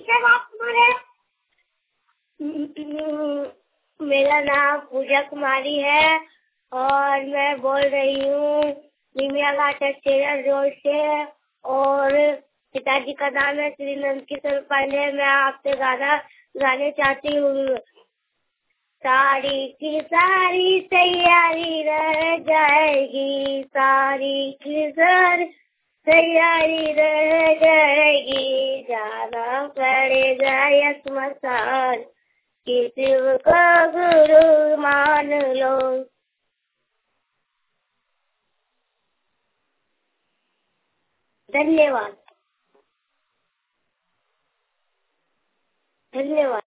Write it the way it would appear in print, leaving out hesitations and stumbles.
परिचय आप तुम्हारे? मेरा नाम पूजा कुमारी है और मैं बोल रही हूँ निमिया घाट स्टेशन रोड से। और पिताजी का नाम है श्री नंद किशोर पांडे। मैं आपसे गाने चाहती हूँ। सारी की सारी तैयारी रह जाएगी, सारी की सारी तैयारी रह जाएगी, जाना पड़ेगा यह स्मशान, किसी को गुरु मान लो। धन्यवाद। धन्यवाद।